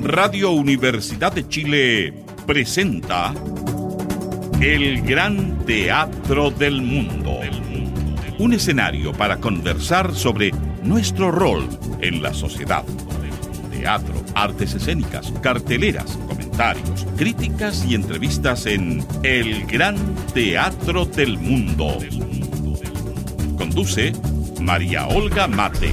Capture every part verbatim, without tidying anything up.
Radio Universidad de Chile presenta El Gran Teatro del Mundo. Un escenario para conversar sobre nuestro rol en la sociedad. Teatro, artes escénicas, carteleras, comentarios, críticas y entrevistas en El Gran Teatro del Mundo. Conduce María Olga Mate.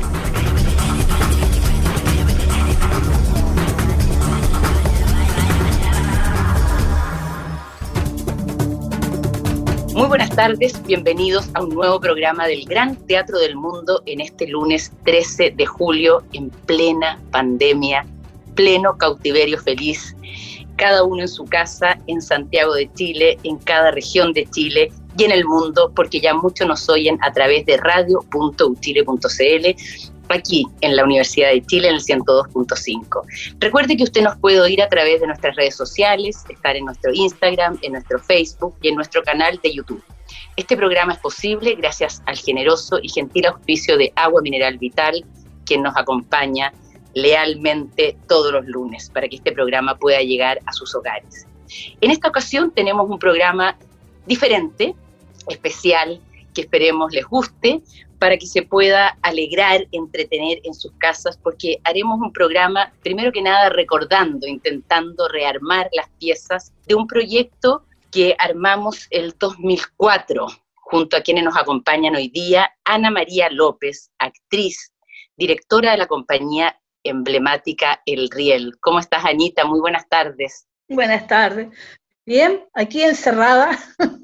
Muy buenas tardes, bienvenidos a un nuevo programa del Gran Teatro del Mundo en este lunes trece de julio, en plena pandemia, pleno cautiverio feliz, cada uno en su casa, en Santiago de Chile, en cada región de Chile y en el mundo, porque ya muchos nos oyen a través de radio punto u chile punto c l, aquí en la Universidad de Chile en el ciento dos punto cinco. Recuerde que usted nos puede oír a través de nuestras redes sociales, estar en nuestro Instagram, en nuestro Facebook y en nuestro canal de YouTube. Este programa es posible gracias al generoso y gentil auspicio de Agua Mineral Vital, quien nos acompaña lealmente todos los lunes para que este programa pueda llegar a sus hogares. En esta ocasión tenemos un programa diferente, especial, que esperemos les guste, para que se pueda alegrar, entretener en sus casas, porque haremos un programa, primero que nada, recordando, intentando rearmar las piezas de un proyecto que armamos el dos mil cuatro, junto a quienes nos acompañan hoy día, Ana María López, actriz, directora de la compañía emblemática El Riel. ¿Cómo estás, Anita? Muy buenas tardes. Buenas tardes. Bien, aquí encerrada,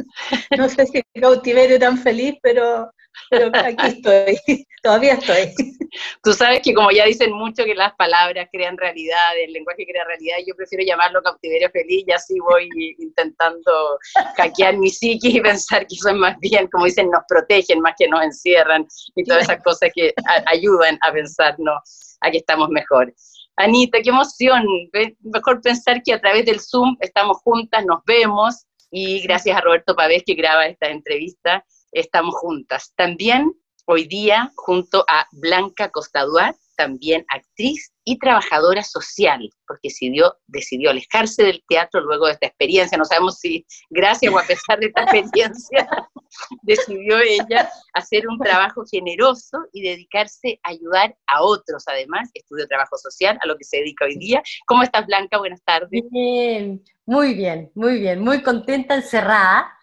no sé si el cautiverio tan feliz, pero, pero aquí estoy, todavía estoy. Tú sabes que como ya dicen mucho que las palabras crean realidad, el lenguaje crea realidad, yo prefiero llamarlo cautiverio feliz, y así voy intentando hackear mi psiquis y pensar que eso es más bien, como dicen, nos protegen más que nos encierran, y todas esas cosas que a- ayudan a pensarnos a que estamos mejor. Anita, qué emoción, mejor pensar que a través del Zoom estamos juntas, nos vemos, y gracias a Roberto Pavés que graba esta entrevista, estamos juntas. También hoy día junto a Blanca Costaduart, también actriz y trabajadora social, porque decidió, decidió alejarse del teatro luego de esta experiencia, no sabemos si gracias o a pesar de esta experiencia, decidió ella hacer un trabajo generoso y dedicarse a ayudar a otros. Además, estudió trabajo social, a lo que se dedica hoy día. ¿Cómo estás, Blanca? Buenas tardes. Bien, muy bien, muy bien, muy contenta, encerrada,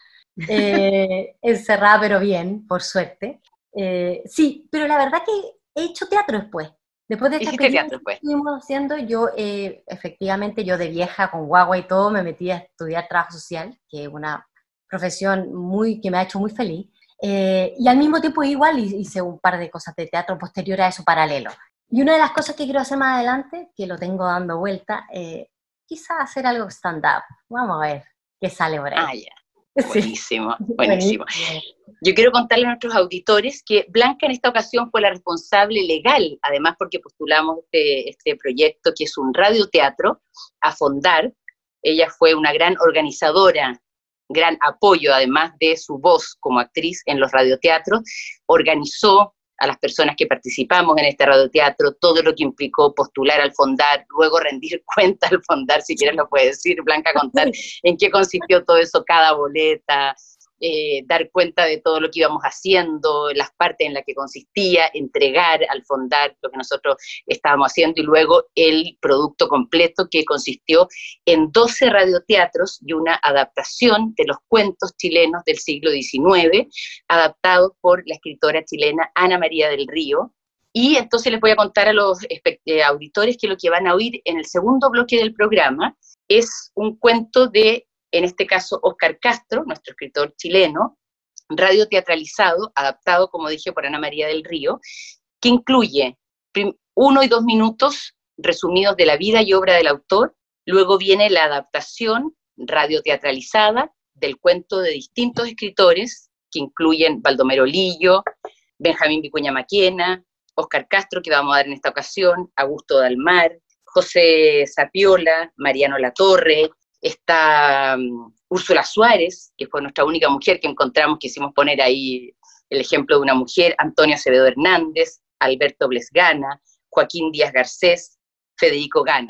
eh, encerrada pero bien, por suerte. Eh, sí, pero la verdad que he hecho teatro después. Después de esta ¿Hiciste experiencia teatro, pues? que estuvimos haciendo, yo eh, efectivamente, yo de vieja con guagua y todo, me metí a estudiar trabajo social, que es una profesión muy, que me ha hecho muy feliz. Eh, y al mismo tiempo igual hice un par de cosas de teatro posterior a eso, paralelo. Y una de las cosas que quiero hacer más adelante, que lo tengo dando vuelta, eh, quizás hacer algo stand-up. Vamos a ver qué sale por ahí. Ah, ya. Buenísimo, Sí. buenísimo. Yo quiero contarle a nuestros auditores que Blanca en esta ocasión fue la responsable legal, además porque postulamos este, este proyecto que es un radioteatro a Fondar. Ella fue una gran organizadora, gran apoyo además de su voz como actriz en los radioteatros, organizó a las personas que participamos en este radioteatro, todo lo que implicó postular al Fondar, luego rendir cuenta al Fondar, si quieres lo puede decir, Blanca, contar en qué consistió todo eso, cada boleta, eh, dar cuenta de todo lo que íbamos haciendo, las partes en las que consistía, entregar al Fondar lo que nosotros estábamos haciendo, y luego el producto completo que consistió en doce radioteatros y una adaptación de los cuentos chilenos del siglo diecinueve, adaptados por la escritora chilena Ana María del Río. Y entonces les voy a contar a los eh, auditores que lo que van a oír en el segundo bloque del programa es un cuento de, en este caso, Óscar Castro, nuestro escritor chileno, radioteatralizado, adaptado, como dije, por Ana María del Río, que incluye uno y dos minutos resumidos de la vida y obra del autor, luego viene la adaptación radioteatralizada del cuento de distintos escritores, que incluyen Baldomero Lillo, Benjamín Vicuña Maquena, Óscar Castro, que vamos a dar en esta ocasión, Augusto Dalmar, José Sapiola, Mariano Latorre, está um, Úrsula Suárez, que fue nuestra única mujer que encontramos, quisimos poner ahí el ejemplo de una mujer, Antonio Acevedo Hernández, Alberto Blesgana, Joaquín Díaz Garcés, Federico Gana.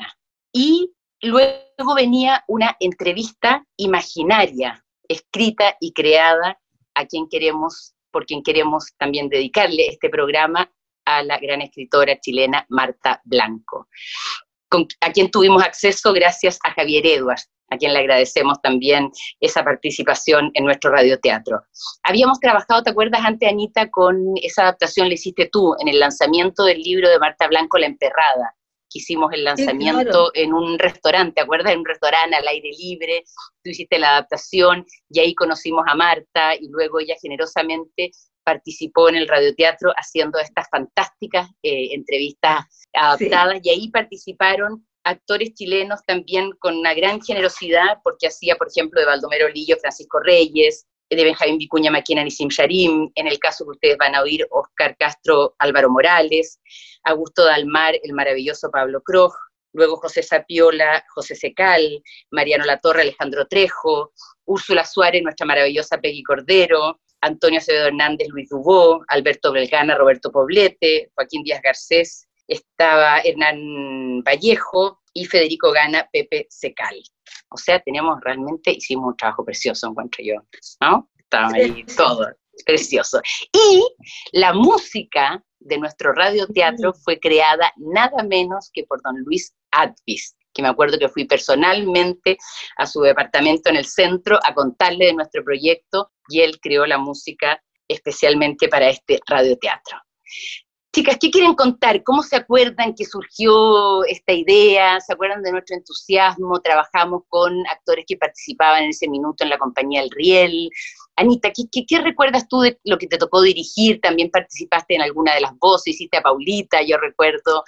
y luego venía una entrevista imaginaria, escrita y creada a quien queremos, por quien queremos también dedicarle este programa, a la gran escritora chilena Marta Blanco, con, a quien tuvimos acceso gracias a Javier Edwards, a quien le agradecemos también esa participación en nuestro radioteatro. Habíamos trabajado, ¿te acuerdas antes, Anita, con esa adaptación, la hiciste tú, en el lanzamiento del libro de Marta Blanco, La Emperrada, que hicimos el lanzamiento, sí, claro, en un restaurante, ¿te acuerdas? En un restaurante al aire libre, tú hiciste la adaptación, y ahí conocimos a Marta, y luego ella generosamente participó en el radioteatro haciendo estas fantásticas eh, entrevistas adaptadas, sí, y ahí participaron actores chilenos también con una gran generosidad, porque hacía, por ejemplo, de Baldomero Lillo, Francisco Reyes, de Benjamín Vicuña Maquena, Nisim Sharim, en el caso que ustedes van a oír, Oscar Castro, Álvaro Morales, Augusto Dalmar, el maravilloso Pablo Krog, luego José Sapiola, José Secal, Mariano Latorre, Alejandro Trejo, Úrsula Suárez, nuestra maravillosa Peggy Cordero, Antonio Acevedo Hernández, Luis Dubó, Alberto Belgana, Roberto Poblete, Joaquín Díaz Garcés, estaba Hernán Vallejo y Federico Gana, Pepe Secal. O sea, tenemos realmente, hicimos un trabajo precioso, encuentro yo, ¿no? Estaba ahí todo, precioso. Y la música de nuestro radioteatro fue creada nada menos que por don Luis Advis, que me acuerdo que fui personalmente a su departamento en el centro a contarle de nuestro proyecto, y él creó la música especialmente para este radioteatro. Chicas, ¿qué quieren contar? ¿Cómo se acuerdan que surgió esta idea? ¿Se acuerdan de nuestro entusiasmo? Trabajamos con actores que participaban en ese minuto en la compañía El Riel. Anita, ¿qué, qué, qué recuerdas tú de lo que te tocó dirigir? También participaste en alguna de las voces, hiciste a Paulita, yo recuerdo.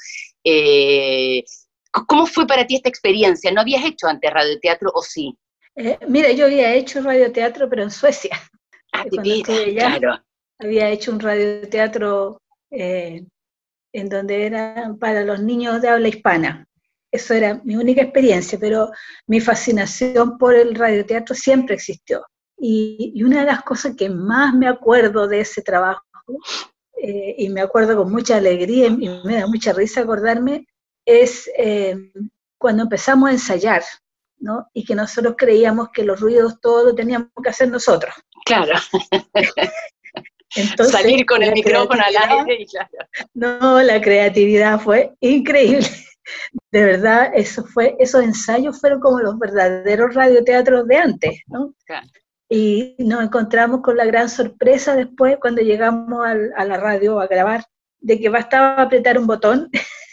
Eh, ¿Cómo fue para ti esta experiencia? ¿No habías hecho antes radioteatro o sí? Eh, mira, yo había hecho radioteatro, pero en Suecia. Ah, de Cuando vida, estuve allá, claro. había hecho un radioteatro eh, en donde era para los niños de habla hispana. Eso era mi única experiencia, pero mi fascinación por el radioteatro siempre existió. Y, y una de las cosas que más me acuerdo de ese trabajo, eh, y me acuerdo con mucha alegría y me da mucha risa acordarme, es eh, cuando empezamos a ensayar, ¿no? Y que nosotros creíamos que los ruidos todos lo teníamos que hacer nosotros. Claro. Entonces, salir con el micrófono al aire y claro. No, la creatividad fue increíble. De verdad, eso fue, esos ensayos fueron como los verdaderos radioteatros de antes, ¿no? Claro. Y nos encontramos con la gran sorpresa después, cuando llegamos al, a la radio a grabar, de que bastaba apretar un botón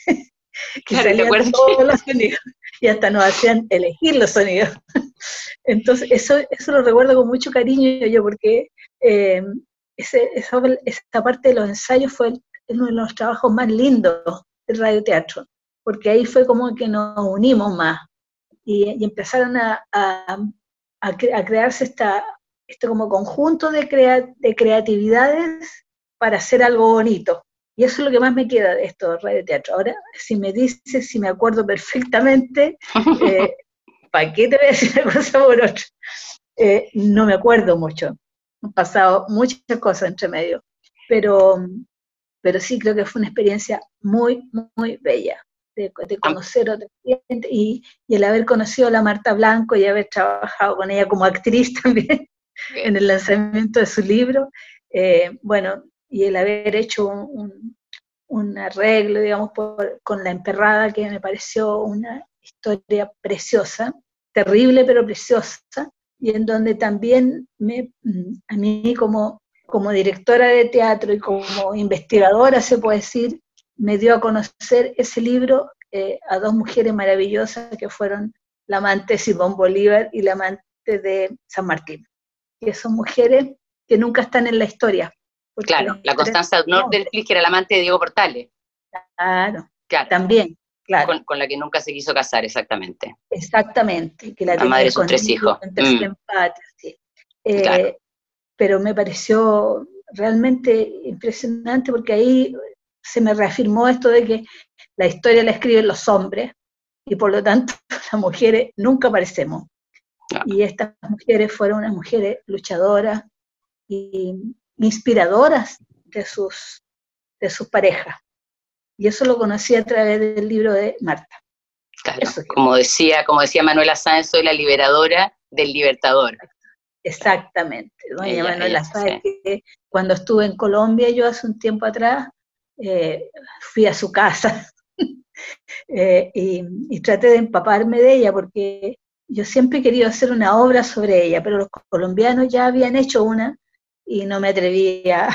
que claro, salían todos los sonidos, y hasta nos hacían elegir los sonidos. Entonces, eso, eso lo recuerdo con mucho cariño yo, porque eh, ese, esa, esa parte de los ensayos fue uno de los trabajos más lindos del radioteatro, porque ahí fue como que nos unimos más, y, y empezaron a, a, a, cre a crearse esta, este como conjunto de, crea de creatividades para hacer algo bonito. Y eso es lo que más me queda de esto del radioteatro. Ahora, si me dices, si me acuerdo perfectamente, eh, ¿para qué te voy a decir una cosa por otra? Eh, no me acuerdo mucho. Han pasado muchas cosas entre medio. Pero, pero sí creo que fue una experiencia muy, muy bella de, de conocer a otra gente, y, y el haber conocido a la Marta Blanco y haber trabajado con ella como actriz también en el lanzamiento de su libro. Eh, bueno, y el haber hecho un, un, un arreglo, digamos, por, con La Emperrada, que me pareció una historia preciosa, terrible pero preciosa, y en donde también me, a mí como, como directora de teatro y como investigadora, se puede decir, me dio a conocer ese libro eh, a dos mujeres maravillosas que fueron la amante de Simón Bolívar y la amante de San Martín, que son mujeres que nunca están en la historia. Claro, la Constanza Nordenflich, que era la amante de Diego Portales. Claro, claro. También, claro. Con, con la que nunca se quiso casar, exactamente. Exactamente, que la, la madre de sus tres hijos. Mm. Empate, sí. eh, claro. Pero me pareció realmente impresionante, porque ahí se me reafirmó esto de que la historia la escriben los hombres, y por lo tanto las mujeres nunca aparecemos. Claro. Y estas mujeres fueron unas mujeres luchadoras y inspiradoras de sus, de sus parejas. Y eso lo conocí a través del libro de Marta. Claro, como decía, como decía Manuela Sáenz, soy la liberadora del libertador. Exactamente, doña Ella, Manuela ella, Sáenz, sí. que cuando estuve en Colombia, yo hace un tiempo atrás, eh, fui a su casa eh, y, y traté de empaparme de ella, porque yo siempre he querido hacer una obra sobre ella, pero los colombianos ya habían hecho una y no me atrevía a,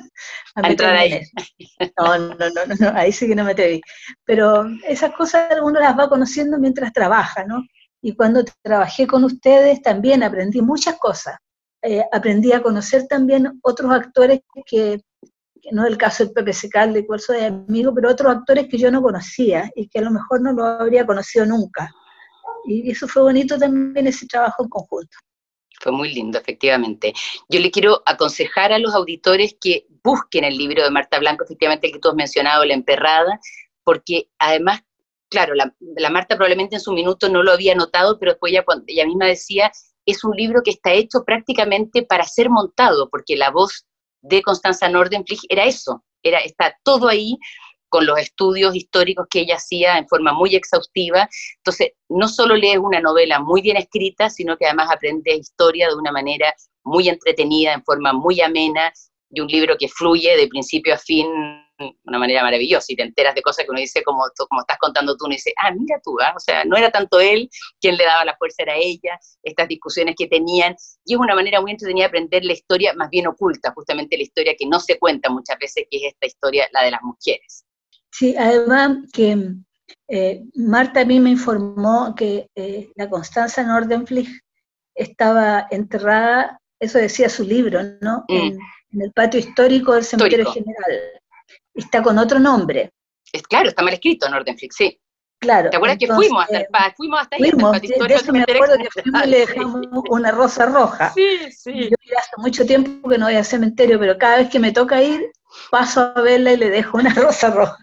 a meterme en eso. No, no, no, no, no, ahí sí que no me atreví. Pero esas cosas uno las va conociendo mientras trabaja, ¿no? Y cuando trabajé con ustedes también aprendí muchas cosas. Eh, aprendí a conocer también otros actores que, que no es el caso del Pepe Secal, de cual soy amigo, pero otros actores que yo no conocía y que a lo mejor no lo habría conocido nunca. Y eso fue bonito también, ese trabajo en conjunto. Fue muy lindo, efectivamente. Yo le quiero aconsejar a los auditores que busquen el libro de Marta Blanco, efectivamente el que tú has mencionado, La Emperrada, porque además, claro, la, la Marta probablemente en su minuto no lo había notado, pero después ella, cuando ella misma decía, es un libro que está hecho prácticamente para ser montado, porque la voz de Constanza Nordenflich era eso, era, está todo ahí, con los estudios históricos que ella hacía en forma muy exhaustiva. Entonces, no solo lees una novela muy bien escrita, sino que además aprendes historia de una manera muy entretenida, en forma muy amena, y un libro que fluye de principio a fin de una manera maravillosa, y te enteras de cosas que uno dice, como, como estás contando tú, uno dice, ah, mira tú, ¿eh? O sea, no era tanto él quien le daba la fuerza, era ella, estas discusiones que tenían, y es una manera muy entretenida de aprender la historia más bien oculta, justamente la historia que no se cuenta muchas veces, que es esta historia, la de las mujeres. Sí, además que eh, Marta a mí me informó que eh, la Constanza Nordenflich estaba enterrada, eso decía su libro, ¿no? Mm. En, en el patio histórico del Cementerio histórico General. Está con otro nombre. Es claro, está mal escrito Nordenflich, sí. Claro. ¿Te acuerdas entonces, que fuimos hasta, el, pa, fuimos hasta ahí? Fuimos, hasta el patio de, de eso me acuerdo que fuimos y le dejamos sí. una rosa roja. Sí, sí. Yo ya hace mucho tiempo que no voy al cementerio, pero cada vez que me toca ir, paso a verla y le dejo una rosa roja.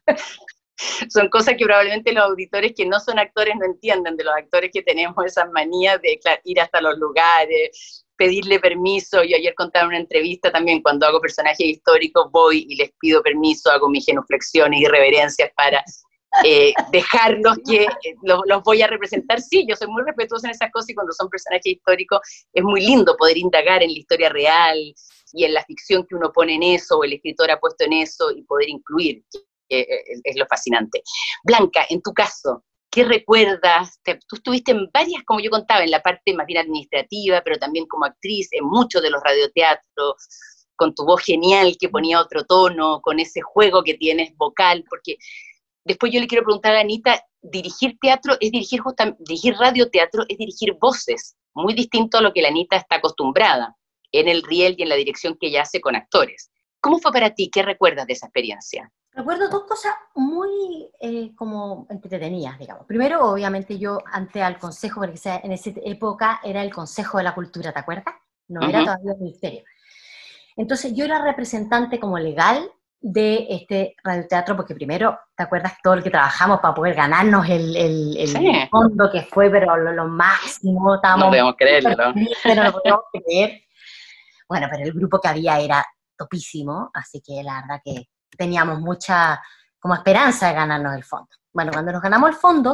Son cosas que probablemente los auditores que no son actores no entienden, de los actores que tenemos esas manías de claro, ir hasta los lugares, pedirle permiso. Yo ayer contaba en una entrevista también, cuando hago personajes históricos, voy y les pido permiso, hago mis genuflexiones y reverencias para eh, dejarlos que eh, los, los voy a representar. Sí, yo soy muy respetuosa en esas cosas, y cuando son personajes históricos es muy lindo poder indagar en la historia real y en la ficción que uno pone en eso, o el escritor ha puesto en eso, y poder incluir. Eh, es lo fascinante. Blanca, en tu caso, ¿qué recuerdas? Te, tú estuviste en varias, como yo contaba, en la parte más bien administrativa, pero también como actriz, en muchos de los radioteatros, con tu voz genial que ponía otro tono, con ese juego que tienes vocal, porque después yo le quiero preguntar a Anita, dirigir teatro es dirigir, justamente, dirigir radioteatro es dirigir voces, muy distinto a lo que la Anita está acostumbrada en el riel y en la dirección que ella hace con actores. ¿Cómo fue para ti? ¿Qué recuerdas de esa experiencia? Recuerdo dos cosas muy eh, como entretenidas, digamos. Primero, obviamente, yo ante al Consejo, porque en esa época era el Consejo de la Cultura, ¿te acuerdas? No uh-huh. era todavía el Ministerio. Entonces, yo era representante como legal de este radioteatro, porque primero, ¿te acuerdas todo lo que trabajamos para poder ganarnos el, el, el sí. fondo que fue, pero lo, lo máximo? Estábamos no podemos creerlo. Pero no podemos creer. Bueno, pero el grupo que había era topísimo, así que la verdad que teníamos mucha como esperanza de ganarnos el fondo. Bueno, cuando nos ganamos el fondo,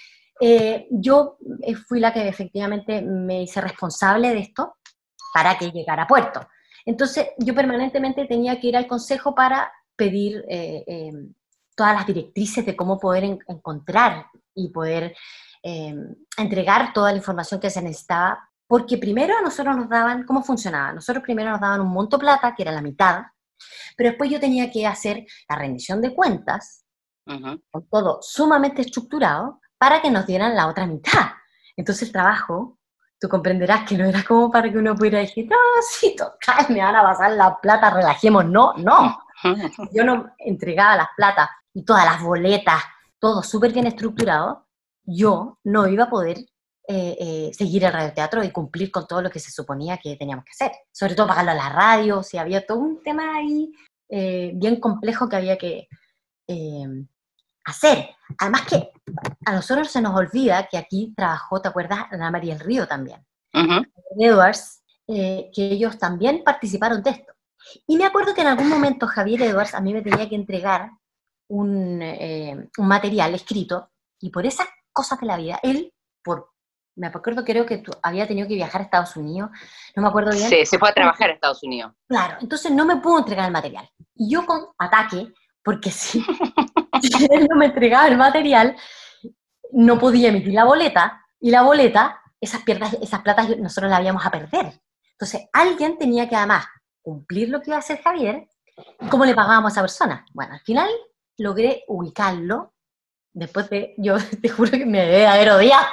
eh, yo fui la que efectivamente me hice responsable de esto para que llegara a puerto. Entonces, yo permanentemente tenía que ir al consejo para pedir eh, eh, todas las directrices de cómo poder en, encontrar y poder eh, entregar toda la información que se necesitaba, porque primero a nosotros nos daban, ¿cómo funcionaba? Nosotros primero nos daban un monto plata, que era la mitad, pero después yo tenía que hacer la rendición de cuentas, uh-huh. con todo sumamente estructurado, para que nos dieran la otra mitad. Entonces el trabajo, tú comprenderás que no era como para que uno pudiera decir, no, sí, total, me van a pasar la plata, relajemos. No, no. Yo no entregaba las platas y todas las boletas, todo súper bien estructurado, yo no iba a poder Eh, eh, seguir el radioteatro y cumplir con todo lo que se suponía que teníamos que hacer, sobre todo pagarlo a la radio, o sea, había todo un tema ahí eh, bien complejo que había que eh, hacer. Además que a nosotros se nos olvida que aquí trabajó, ¿te acuerdas? Ana María del Río también, uh-huh. Edwards, eh, que ellos también participaron de esto. Y me acuerdo que en algún momento Javier Edwards a mí me tenía que entregar un, eh, un material escrito, y por esa cosas de la vida. Él, por, me acuerdo, creo que tú, había tenido que viajar a Estados Unidos, no me acuerdo bien. Sí, se fue a trabajar a Estados Unidos. Claro, entonces no me pudo entregar el material. Y yo con ataque, porque si, si él no me entregaba el material, no podía emitir la boleta, y la boleta, esas, pierdas, esas platas nosotros las íbamos a perder. Entonces, alguien tenía que además cumplir lo que iba a hacer Javier. ¿Cómo le pagábamos a esa persona? Bueno, al final logré ubicarlo. Después de, yo te juro que me debe haber odiado.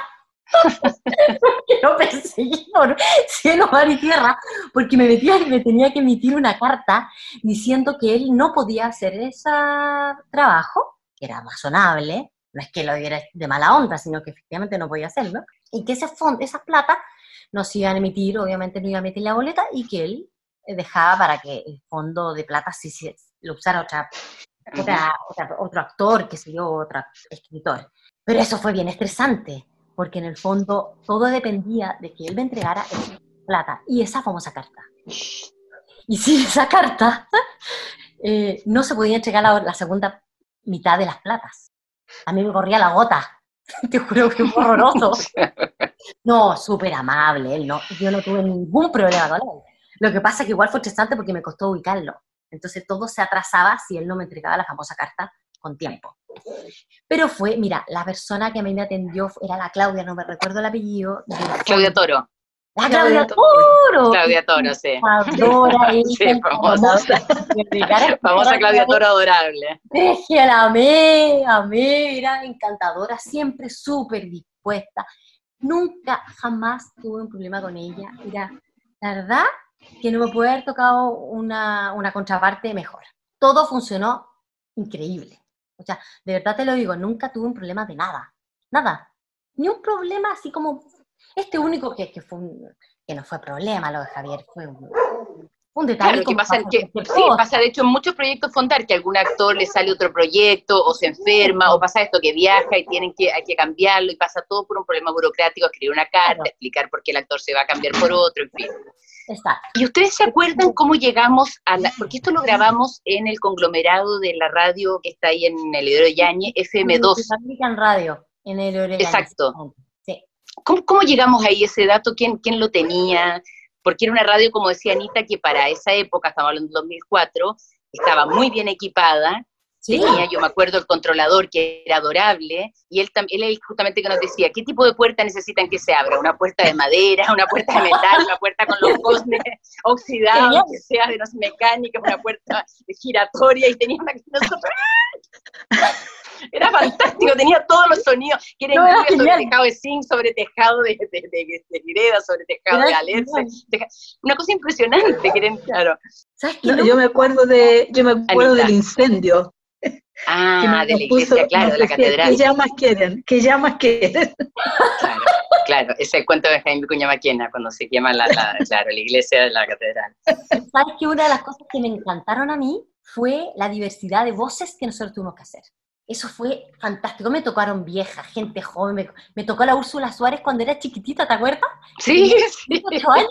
Que lo perseguí por cielo, mar y tierra, porque me, metía, me tenía que emitir una carta diciendo que él no podía hacer ese trabajo, que era razonable, no es que lo diera de mala onda, sino que efectivamente no podía hacerlo, y que ese fondo, esas plata no se iban a emitir, obviamente no iba a emitir la boleta, y que él dejaba para que el fondo de plata sí, sí, lo usara otra, otra, otra, otro actor, que se dio otro escritor. Pero eso fue bien estresante, porque en el fondo todo dependía de que él me entregara esa plata, y esa famosa carta. Y sin esa carta, eh, no se podía entregar la, la segunda mitad de las platas. A mí me corría la gota, te juro que fue horroroso. No, súper amable, él no, yo no tuve ningún problema con él. Lo que pasa es que igual fue estresante porque me costó ubicarlo. Entonces todo se atrasaba si él no me entregaba la famosa carta con tiempo. Pero fue, mira, la persona que a mí me atendió era la Claudia, no me recuerdo el apellido. Claudia Toro. La Claudia Toro. Claudia Toro, sí. Adora, sí, famosa. Famosa Claudia Toro adorable. Es que la amé, amé, era encantadora, siempre súper dispuesta. Nunca, jamás tuve un problema con ella. Era, la verdad, que no me puede haber tocado una, una contraparte mejor. Todo funcionó increíble. O sea, de verdad te lo digo, nunca tuve un problema de nada. Nada. Ni un problema así como... Este único que, que, fue un, que no fue problema, lo de Javier, fue un, un detalle. Claro, que pasa, que, sí, pasa de hecho en muchos proyectos Fondar, que a algún actor le sale otro proyecto, o se enferma, o pasa esto que viaja y tienen que, hay que cambiarlo, y pasa todo por un problema burocrático, escribir una carta, claro, explicar por qué el actor se va a cambiar por otro, en fin. Exacto. ¿Y ustedes se acuerdan cómo llegamos a la...? Porque esto lo grabamos en el conglomerado de la radio que está ahí en el Isidoro Yáñez, F M dos. En radio, en el Isidoro Yáñez. Exacto. ¿Cómo, ¿Cómo llegamos ahí, ese dato? ¿Quién, ¿Quién lo tenía? Porque era una radio, como decía Anita, que para esa época, estamos hablando del dos mil cuatro, estaba muy bien equipada, sí. Tenía, yo me acuerdo, el controlador que era adorable, y él, él justamente que nos decía, ¿qué tipo de puerta necesitan que se abra? ¿Una puerta de madera, una puerta de metal, una puerta con los cosnes oxidados, que sea de no sé, mecánica, una puerta giratoria, y tenía una... Era fantástico, tenía todos los sonidos, que era no, incluso sobre tejado de zinc, sobre tejado de, de, de, de greda, sobre tejado era de alerce, teja, una cosa impresionante, que eran, claro. ¿Sabes qué? No, yo me acuerdo de, yo me acuerdo Anita. del incendio. Ah, de la iglesia, puso, claro, de la catedral. ¿Qué llamas quieren? ¿Qué llamas quieren? Claro, claro, ese es el cuento de Jaime Vicuña Maquena, cuando se quema la, la, claro, la iglesia de la catedral. ¿Sabes que una de las cosas que me encantaron a mí fue la diversidad de voces que nosotros tuvimos que hacer? Eso fue fantástico, me tocaron viejas, gente joven, me, me tocó la Úrsula Suárez cuando era chiquitita, ¿te acuerdas? Sí, sí. ocho años.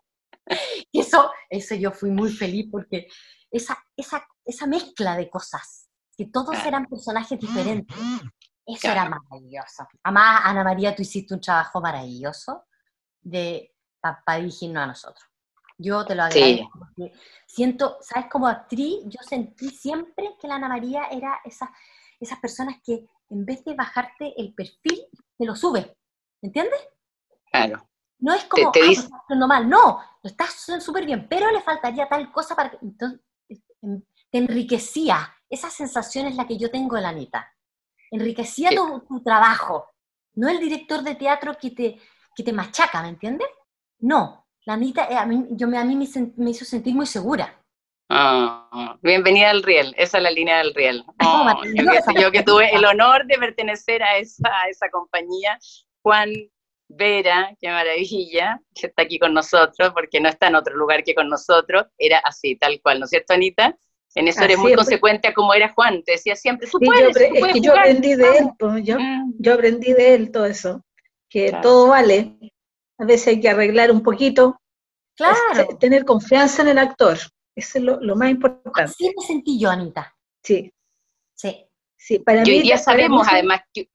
Eso, eso yo fui muy feliz porque esa, esa, esa mezcla de cosas, que todos eran personajes diferentes, eso claro. Era maravilloso. Además, Ana María, tú hiciste un trabajo maravilloso de para dirigirnos a nosotros. Yo te lo agradezco, sí. Porque siento, ¿sabes? Como actriz, yo sentí siempre que la Ana María era esa... esas personas que en vez de bajarte el perfil, te lo sube, ¿entiendes? Claro. No es como, te, te ah, dice... lo estás haciendo mal, no, lo estás haciendo súper bien, pero le faltaría tal cosa para que... Entonces, te enriquecía, esa sensación es la que yo tengo de la Anita, enriquecía sí. tu, tu trabajo, no el director de teatro que te, que te machaca, ¿me entiendes? No, la Anita a mí, yo, a mí me, me hizo sentir muy segura. Oh, bienvenida al Riel, esa es la línea del Riel. Oh, yo, que, yo que tuve el honor de pertenecer a esa, a esa compañía. Juan Vera, qué maravilla, que está aquí con nosotros, porque no está en otro lugar que con nosotros, era así, tal cual, ¿no es cierto, Anita? En eso eres muy consecuente a cómo era Juan, te decía siempre, tú sí, puedes, yo, tú es puedes que jugar. Yo aprendí de él, pues, yo, mm. yo aprendí de él todo eso, que claro. Todo vale, a veces hay que arreglar un poquito, claro. es, tener confianza en el actor. Eso es lo, lo más importante. Así me sentí yo, Anita. Sí. Sí. Sí, para y hoy mí, día sabemos, mí, además, que,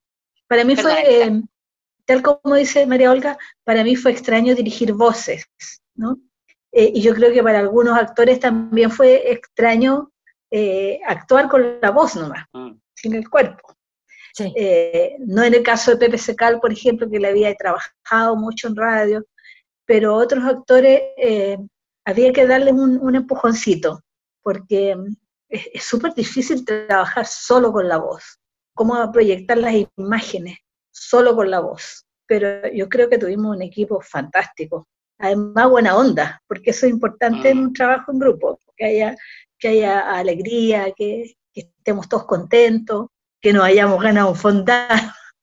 Para mí fue, eh, tal como dice María Olga, para mí fue extraño dirigir voces, ¿no? Eh, y yo creo que para algunos actores también fue extraño eh, actuar con la voz nomás, mm. sin el cuerpo. Sí. Eh, no en el caso de Pepe Secal, por ejemplo, que le había trabajado mucho en radio, pero otros actores eh, había que darles un, un empujoncito, porque es súper difícil trabajar solo con la voz, cómo proyectar las imágenes solo con la voz. Pero yo creo que tuvimos un equipo fantástico, además buena onda, porque eso es importante en un trabajo en grupo, que haya, que haya alegría, que, que estemos todos contentos, que nos hayamos ganado un fondar,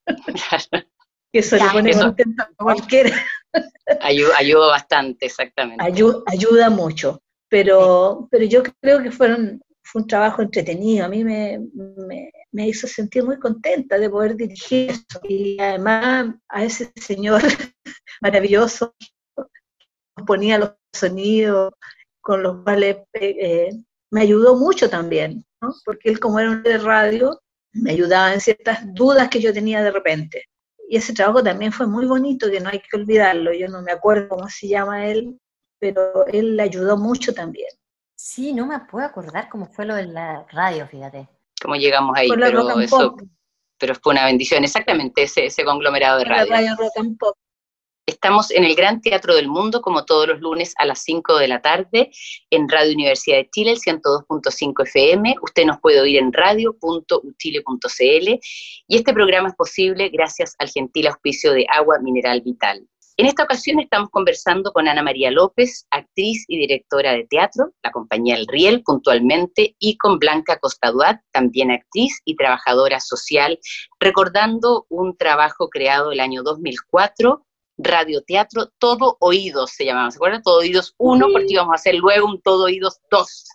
que eso ya, le pone eso, contento a cualquiera. Ayuda, ayuda bastante, exactamente. Ayuda, ayuda mucho, pero, pero yo creo que fueron, fue un trabajo entretenido, a mí me, me, me hizo sentir muy contenta de poder dirigir eso, y además a ese señor maravilloso nos ponía los sonidos con los cuales eh, me ayudó mucho también, ¿no? Porque él, como era un de radio, me ayudaba en ciertas dudas que yo tenía de repente. Y ese trabajo también fue muy bonito, que no hay que olvidarlo. Yo no me acuerdo cómo se llama él, pero él le ayudó mucho también. Sí, no me puedo acordar cómo fue lo de la radio, fíjate. Cómo llegamos ahí, pero eso, pero fue una bendición, exactamente, ese, ese conglomerado de radio. La radio Rock and Pop. Estamos en el Gran Teatro del Mundo, como todos los lunes a las cinco de la tarde, en Radio Universidad de Chile, el ciento dos punto cinco F M. Usted nos puede oír en radio punto u chile punto c l. Y este programa es posible gracias al gentil auspicio de Agua Mineral Vital. En esta ocasión estamos conversando con Ana María López, actriz y directora de teatro, la compañía El Riel, puntualmente, y con Blanca Costa-Duat, también actriz y trabajadora social, recordando un trabajo creado el año dos mil cuatro, radioteatro Todo Oídos se llamaba, ¿se acuerdan? Todo Oídos uno, porque íbamos a hacer luego un Todo Oídos dos.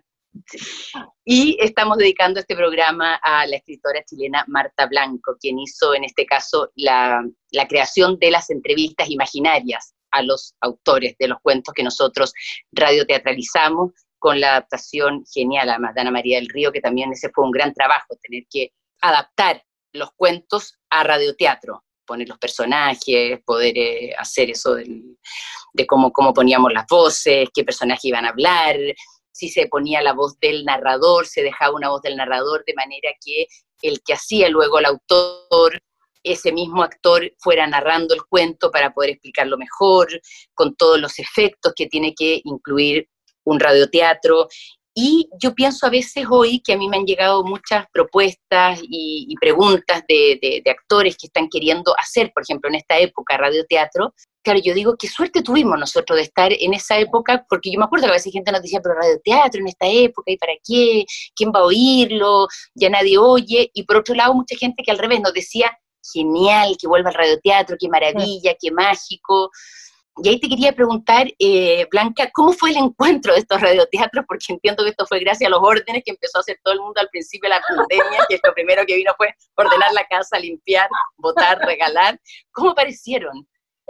Y estamos dedicando este programa a la escritora chilena Marta Blanco, quien hizo en este caso la, la creación de las entrevistas imaginarias a los autores de los cuentos que nosotros radioteatralizamos, con la adaptación genial además de Ana María del Río, que también ese fue un gran trabajo, tener que adaptar los cuentos a radioteatro, poner los personajes, poder eh, hacer eso del, de cómo, cómo poníamos las voces, qué personajes iban a hablar, si se ponía la voz del narrador, se dejaba una voz del narrador de manera que el que hacía luego el autor, ese mismo actor fuera narrando el cuento para poder explicarlo mejor, con todos los efectos que tiene que incluir un radioteatro. Y yo pienso a veces hoy que a mí me han llegado muchas propuestas y, y preguntas de, de, de actores que están queriendo hacer, por ejemplo, en esta época, radioteatro. Claro, yo digo, qué suerte tuvimos nosotros de estar en esa época, porque yo me acuerdo que a veces gente nos decía, pero radioteatro en esta época, ¿y para qué? ¿Quién va a oírlo? Ya nadie oye. Y por otro lado, mucha gente que al revés nos decía, genial, que vuelva al radioteatro, qué maravilla, qué mágico. Y ahí te quería preguntar, eh, Blanca, ¿cómo fue el encuentro de estos radioteatros? Porque entiendo que esto fue gracias a los órdenes que empezó a hacer todo el mundo al principio de la pandemia, que lo primero que vino fue ordenar la casa, limpiar, botar, regalar. ¿Cómo aparecieron?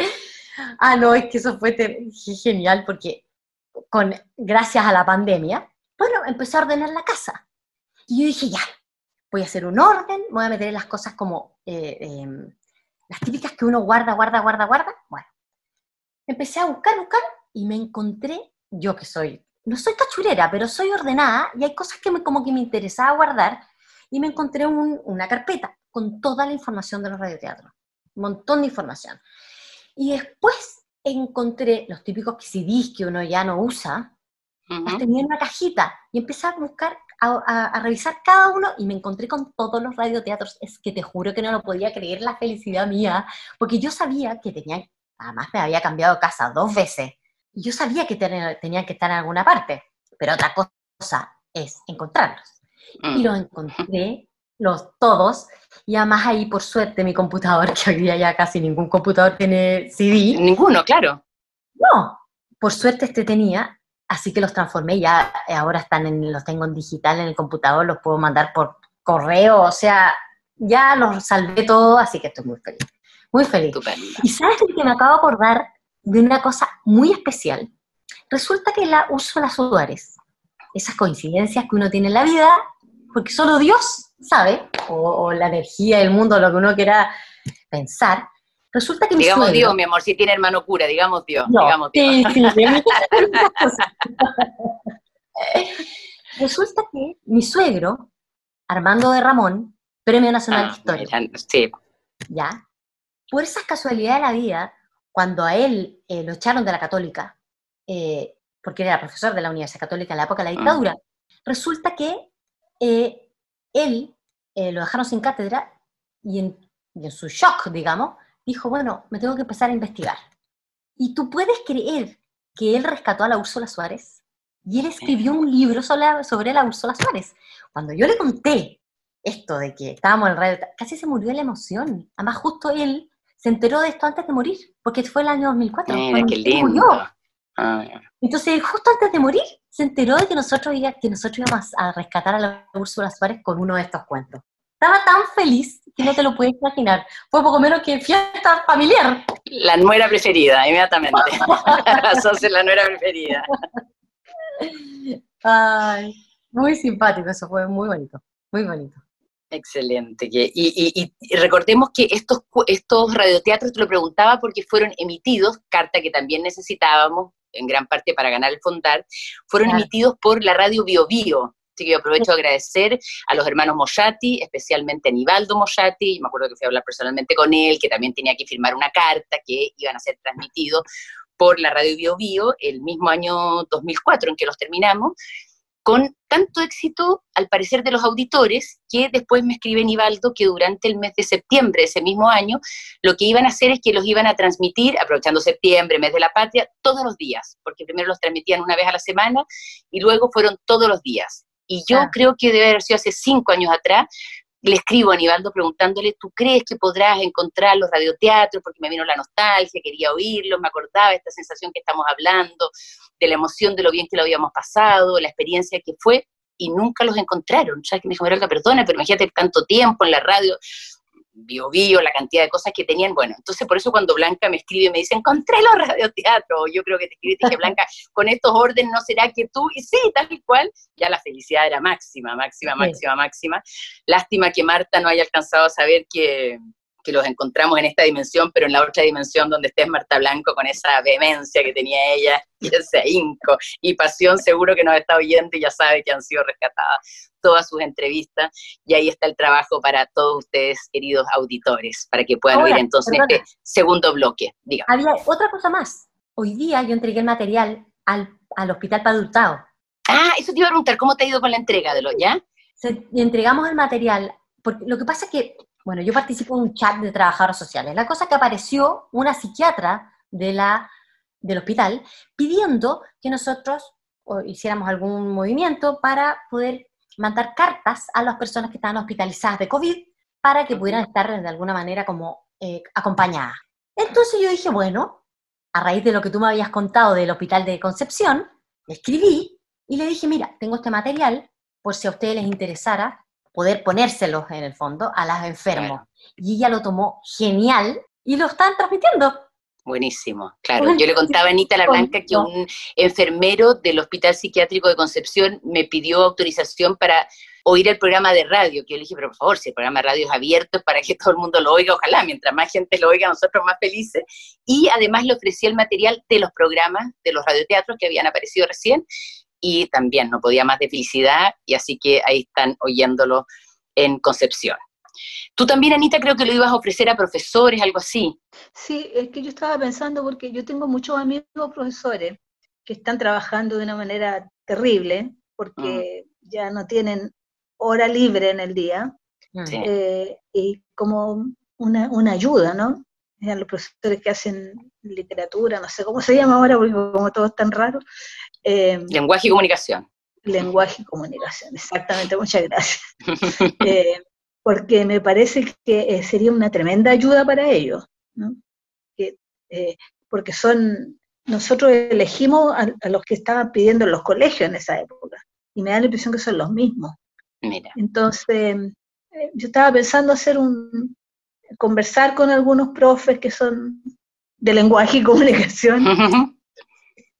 Ah, no, es que eso fue genial, porque con, gracias a la pandemia, bueno, empecé a ordenar la casa. Y yo dije, ya, voy a hacer un orden, voy a meter las cosas como eh, eh, las típicas que uno guarda, guarda, guarda, guarda. Bueno, empecé a buscar, buscar, y me encontré, yo que soy, no soy cachurera, pero soy ordenada, y hay cosas que me, como que me interesaba guardar, y me encontré un, una carpeta con toda la información de los radioteatros, un montón de información. Y después encontré los típicos C Ds que uno ya no usa, uh-huh. los tenía en una cajita, y empecé a buscar, a, a, a revisar cada uno, y me encontré con todos los radioteatros. Es que te juro que no lo podía creer, la felicidad mía, porque yo sabía que tenía, además me había cambiado casa dos veces, y yo sabía que ten, tenían que estar en alguna parte, pero otra cosa es encontrarlos. Uh-huh. Y los encontré, los todos, y además ahí, por suerte, mi computador, que hoy día ya casi ningún computador tiene C D. Ninguno, claro. No, por suerte este tenía, así que los transformé, ya ahora están en, los tengo en digital en el computador, los puedo mandar por correo, o sea, ya los salvé todo, así que estoy muy feliz, muy feliz. Estupendo. Y ¿sabes que me acabo de acordar de una cosa muy especial? Resulta que la Úrsula Suárez, esas coincidencias que uno tiene en la vida, porque solo Dios sabe, o, o la energía del mundo, lo que uno quiera pensar. Resulta que mi digamos suegro, Dios, mi amor, si tiene hermano cura, digamos Dios, no, digamos Dios. Sí, sí, de mi casa hay muchas cosas. Resulta que mi suegro, Armando de Ramón, Premio Nacional Ah, de Historia, mira, sí. ¿ya? Por esas casualidades de la vida, cuando a él eh, lo echaron de la Católica, eh, porque era profesor de la Universidad Católica en la época de la dictadura, mm. resulta que eh, él eh, lo dejaron sin cátedra y en, y en su shock, digamos, dijo, bueno, me tengo que empezar a investigar. ¿Y tú puedes creer que él rescató a la Úrsula Suárez? Y él escribió un libro sobre, sobre la Úrsula Suárez. Cuando yo le conté esto de que estábamos en radio, casi se murió de la emoción. Además, justo él se enteró de esto antes de morir, porque fue el año dos mil cuatro. Mira, qué lindo. Murió. Ah. Entonces, justo antes de morir, se enteró de que nosotros, que nosotros íbamos a rescatar a la Úrsula Suárez con uno de estos cuentos. Estaba tan feliz que no te lo puedes imaginar. Fue poco menos que fiesta familiar. La nuera preferida, inmediatamente. Sos la nuera preferida. Ay, muy simpático, eso fue muy bonito, muy bonito. Excelente. Y, y, y recordemos que estos, estos radioteatros, te lo preguntaba porque fueron emitidos, carta que también necesitábamos, en gran parte para ganar el Fondar, fueron claro. emitidos por la radio Bio Bio. Así que yo aprovecho de agradecer a los hermanos Moyati, especialmente a Nivaldo Moyati, me acuerdo que fui a hablar personalmente con él, que también tenía que firmar una carta que iban a ser transmitidos por la radio Bio Bio el mismo año dos mil cuatro en que los terminamos, con tanto éxito, al parecer, de los auditores, que después me escribe Nivaldo que durante el mes de septiembre de ese mismo año, lo que iban a hacer es que los iban a transmitir, aprovechando septiembre, mes de la patria, todos los días, porque primero los transmitían una vez a la semana, y luego fueron todos los días. Y yo ah. creo que debe haber sido hace cinco años atrás, le escribo a Nivaldo preguntándole, ¿tú crees que podrás encontrar los radioteatros? Porque me vino la nostalgia, quería oírlos, me acordaba de esta sensación que estamos hablando, de la emoción de lo bien que lo habíamos pasado, la experiencia que fue, y nunca los encontraron. O sea, que me dijo, Merolda, perdona, pero imagínate tanto tiempo en la radio, Bio Bio, la cantidad de cosas que tenían. Bueno, entonces por eso cuando Blanca me escribe y me dice, encontré los radioteatros, yo creo que te escribí y te dije, Blanca, con estos órdenes no será que tú, y sí, tal y cual, ya la felicidad era máxima, máxima, máxima, sí. máxima. Lástima que Marta no haya alcanzado a saber que, que los encontramos en esta dimensión, pero en la otra dimensión donde estés Marta Blanco con esa vehemencia que tenía ella, y ese ahínco y pasión, seguro que nos está oyendo y ya sabe que han sido rescatadas todas sus entrevistas, y ahí está el trabajo para todos ustedes, queridos auditores, para que puedan Ahora, oír entonces perdona. este segundo bloque. Dígame. Había otra cosa más. Hoy día yo entregué el material al, al Hospital Padre Hurtado. Ah, eso te iba a preguntar, ¿cómo te ha ido con la entrega de lo ya? Se, entregamos el material, porque lo que pasa es que, bueno, yo participo en un chat de trabajadores sociales. La cosa es que apareció una psiquiatra de la, del hospital pidiendo que nosotros hiciéramos algún movimiento para poder mandar cartas a las personas que estaban hospitalizadas de COVID para que pudieran estar de alguna manera como eh, acompañadas. Entonces yo dije, bueno, a raíz de lo que tú me habías contado del hospital de Concepción, le escribí y le dije, mira, tengo este material, por si a ustedes les interesara, poder ponérselos en el fondo a las enfermos. Bueno. Y ella lo tomó genial y lo están transmitiendo. Buenísimo, claro. Yo le contaba a Anita La Blanca que un enfermero del Hospital Psiquiátrico de Concepción me pidió autorización para oír el programa de radio, que yo le dije, pero por favor, si el programa de radio es abierto es para que todo el mundo lo oiga, ojalá, mientras más gente lo oiga, nosotros más felices. Y además le ofrecí el material de los programas, de los radioteatros que habían aparecido recién, y también no podía más de felicidad, y así que ahí están oyéndolo en Concepción. Tú también, Anita, creo que lo ibas a ofrecer a profesores, algo así. Sí, es que yo estaba pensando, porque yo tengo muchos amigos profesores que están trabajando de una manera terrible, porque mm. ya no tienen hora libre en el día, sí. eh, y como una, una ayuda, ¿no? A los profesores que hacen literatura, no sé cómo se llama ahora, porque como todo es tan raro. Eh, lenguaje y comunicación. Lenguaje y comunicación, exactamente, muchas gracias. eh, porque me parece que eh, sería una tremenda ayuda para ellos, ¿no? Que, eh, porque son, nosotros elegimos a, a los que estaban pidiendo en los colegios en esa época, y me da la impresión que son los mismos. Mira. Entonces, eh, yo estaba pensando hacer un, conversar con algunos profes que son de lenguaje y comunicación,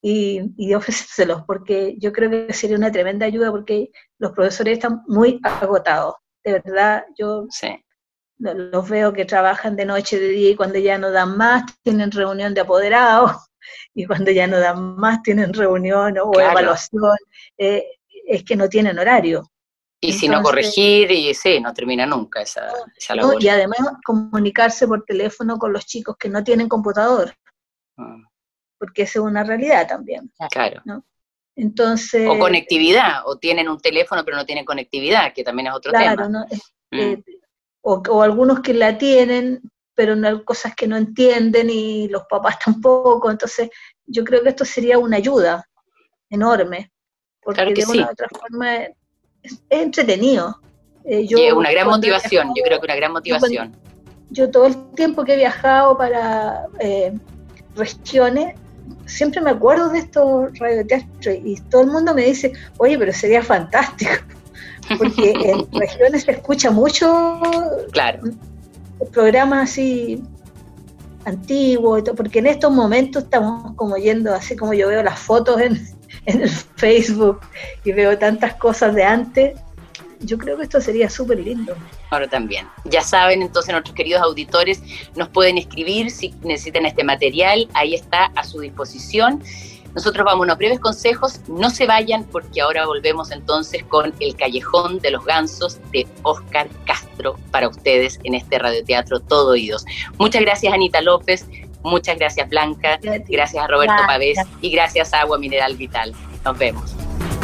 y, y ofrecérselos, porque yo creo que sería una tremenda ayuda, porque los profesores están muy agotados. De verdad, yo sí. los veo que trabajan de noche, de día, y cuando ya no dan más, tienen reunión de apoderados, y cuando ya no dan más, tienen reunión o claro. evaluación, eh, es que no tienen horario. Y Entonces, si no corregir, y sí, no termina nunca esa, no, esa labor. No, y además comunicarse por teléfono con los chicos que no tienen computador, ah. porque esa es una realidad también. Claro. ¿no? Entonces, o conectividad, o tienen un teléfono pero no tienen conectividad, que también es otro claro, tema. ¿no? Mm. Eh, o, o algunos que la tienen, pero no hay cosas que no entienden y los papás tampoco. Entonces, yo creo que esto sería una ayuda enorme, porque claro que de sí. una u otra forma es, es entretenido. Eh, yo, y es una gran motivación, viajado, yo creo que una gran motivación. Yo, yo todo el tiempo que he viajado para eh, regiones, siempre me acuerdo de estos radioteatros y todo el mundo me dice, oye, pero sería fantástico, porque en regiones se escucha mucho claro. programas así antiguos, y todo, porque en estos momentos estamos como yendo, así como yo veo las fotos en, en el Facebook y veo tantas cosas de antes. Yo creo que esto sería súper lindo. Ahora también. Ya saben, entonces, nuestros queridos auditores nos pueden escribir si necesitan este material, ahí está a su disposición. Nosotros vamos a unos breves consejos, no se vayan porque ahora volvemos entonces con El Callejón de los Gansos de Óscar Castro para ustedes en este radioteatro Todo Oídos. Muchas gracias, Anita López, muchas gracias, Blanca, gracias, gracias a Roberto gracias. Pavés y gracias a Agua Mineral Vital. Nos vemos.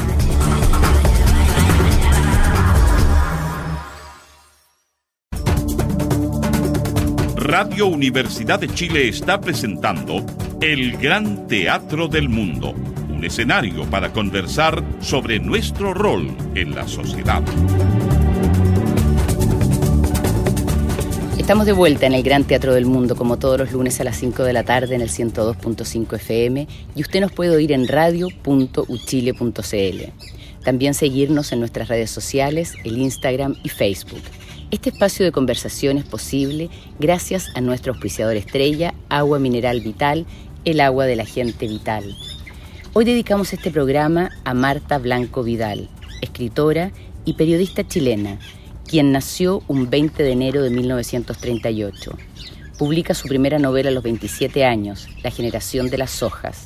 Radio Universidad de Chile está presentando El Gran Teatro del Mundo, un escenario para conversar sobre nuestro rol en la sociedad. Estamos de vuelta en el Gran Teatro del Mundo, como todos los lunes a las cinco de la tarde en el ciento dos punto cinco F M, y usted nos puede oír en radio punto u chile punto c l. También seguirnos en nuestras redes sociales, el Instagram y Facebook. Este espacio de conversación es posible gracias a nuestro auspiciador estrella, Agua Mineral Vital, el agua de la gente vital. Hoy dedicamos este programa a Marta Blanco Vidal, escritora y periodista chilena, quien nació un veinte de enero de mil novecientos treinta y ocho. Publica su primera novela a los veintisiete años, La generación de las hojas.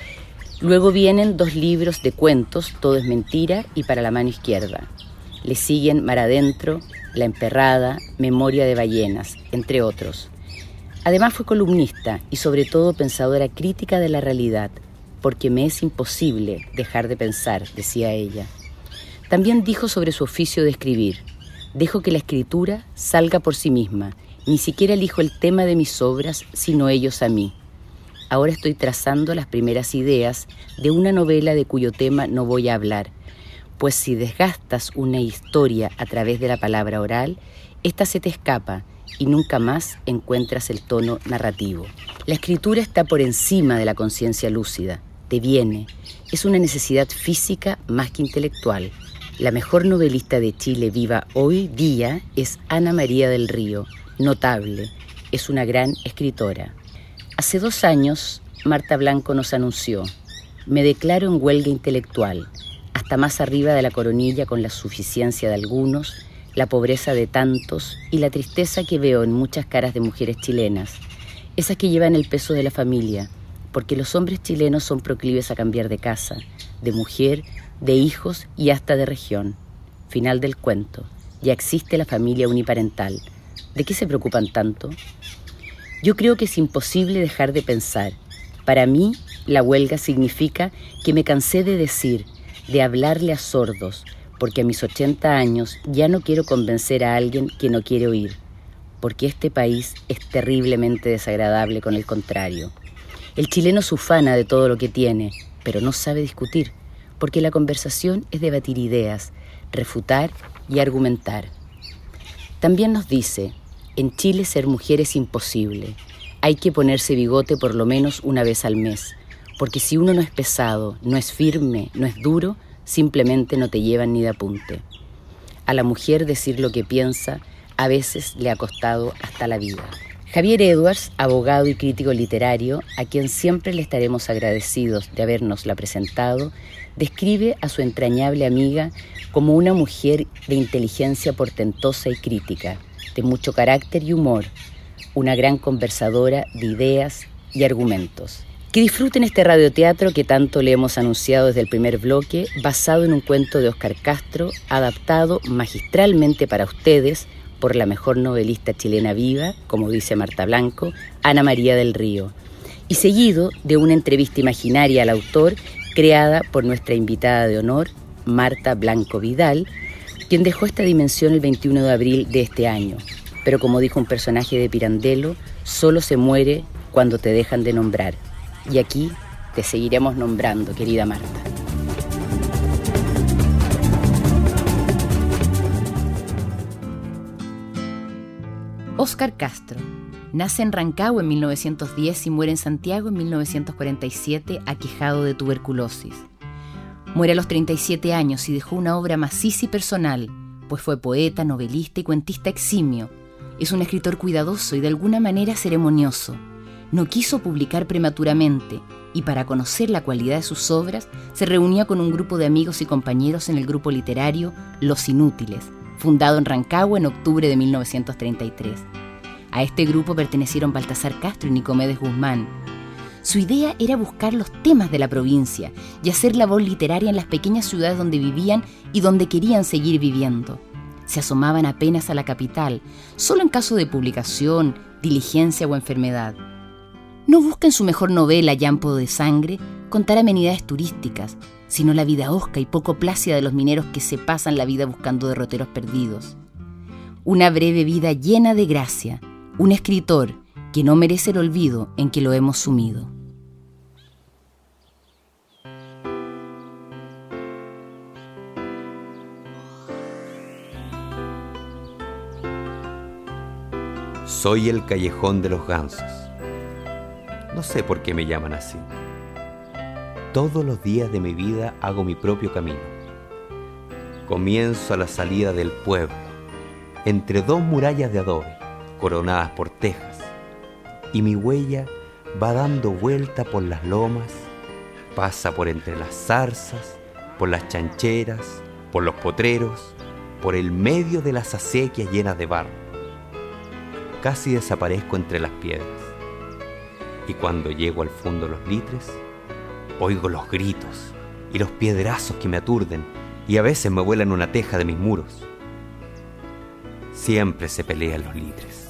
Luego vienen dos libros de cuentos, Todo es mentira y Para la mano izquierda. Le siguen Mar adentro, La emperrada, Memoria de ballenas, entre otros. Además fue columnista y sobre todo pensadora crítica de la realidad, porque me es imposible dejar de pensar, decía ella. También dijo sobre su oficio de escribir: dejo que la escritura salga por sí misma, ni siquiera elijo el tema de mis obras, sino ellos a mí. Ahora estoy trazando las primeras ideas de una novela de cuyo tema no voy a hablar, pues si desgastas una historia a través de la palabra oral, ésta se te escapa y nunca más encuentras el tono narrativo. La escritura está por encima de la conciencia lúcida, te viene, es una necesidad física más que intelectual. La mejor novelista de Chile viva hoy día es Ana María del Río, notable, es una gran escritora. Hace dos años, Marta Blanco nos anunció: me declaro en huelga intelectual, hasta más arriba de la coronilla con la suficiencia de algunos, la pobreza de tantos y la tristeza que veo en muchas caras de mujeres chilenas, esas que llevan el peso de la familia, porque los hombres chilenos son proclives a cambiar de casa, de mujer, de hijos y hasta de región. Final del cuento. Ya existe la familia uniparental. ¿De qué se preocupan tanto? Yo creo que es imposible dejar de pensar. Para mí, la huelga significa que me cansé de decir, de hablarle a sordos, porque a mis ochenta años ya no quiero convencer a alguien que no quiere oír, porque este país es terriblemente desagradable con el contrario. El chileno se ufana de todo lo que tiene, pero no sabe discutir, porque la conversación es debatir ideas, refutar y argumentar. También nos dice, en Chile ser mujer es imposible, hay que ponerse bigote por lo menos una vez al mes, porque si uno no es pesado, no es firme, no es duro, simplemente no te llevan ni de apunte. A la mujer decir lo que piensa a veces le ha costado hasta la vida. Javier Edwards, abogado y crítico literario, a quien siempre le estaremos agradecidos de habernosla presentado, describe a su entrañable amiga como una mujer de inteligencia portentosa y crítica, de mucho carácter y humor, una gran conversadora de ideas y argumentos. Que disfruten este radioteatro que tanto le hemos anunciado desde el primer bloque, basado en un cuento de Óscar Castro, adaptado magistralmente para ustedes por la mejor novelista chilena viva, como dice Marta Blanco, Ana María del Río, y seguido de una entrevista imaginaria al autor creada por nuestra invitada de honor, Marta Blanco Vidal, quien dejó esta dimensión el veintiuno de abril de este año. Pero como dijo un personaje de Pirandello, solo se muere cuando te dejan de nombrar. Y aquí te seguiremos nombrando, querida Marta. Óscar Castro nace en Rancagua en mil novecientos diez y muere en Santiago en mil novecientos cuarenta y siete, aquejado de tuberculosis. Muere a los treinta y siete años y dejó una obra maciza y personal, pues fue poeta, novelista y cuentista eximio. Es un escritor cuidadoso y de alguna manera ceremonioso. No quiso publicar prematuramente y para conocer la cualidad de sus obras se reunía con un grupo de amigos y compañeros en el grupo literario Los Inútiles, fundado en Rancagua en octubre de mil novecientos treinta y tres. A este grupo pertenecieron Baltasar Castro y Nicomedes Guzmán. Su idea era buscar los temas de la provincia y hacer labor literaria en las pequeñas ciudades donde vivían y donde querían seguir viviendo. Se asomaban apenas a la capital, solo en caso de publicación, diligencia o enfermedad. No busca en su mejor novela, Llampo de Sangre, contar amenidades turísticas, sino la vida hosca y poco plácida de los mineros que se pasan la vida buscando derroteros perdidos. Una breve vida llena de gracia, un escritor que no merece el olvido en que lo hemos sumido. Soy el callejón de los gansos. No sé por qué me llaman así. Todos los días de mi vida hago mi propio camino. Comienzo a la salida del pueblo, entre dos murallas de adobe, coronadas por tejas, y mi huella va dando vuelta por las lomas, pasa por entre las zarzas, por las chancheras, por los potreros, por el medio de las acequias llenas de barro. Casi desaparezco entre las piedras. Y cuando llego al fondo de los litres, oigo los gritos y los piedrazos que me aturden y a veces me vuelan una teja de mis muros. Siempre se pelean los litres.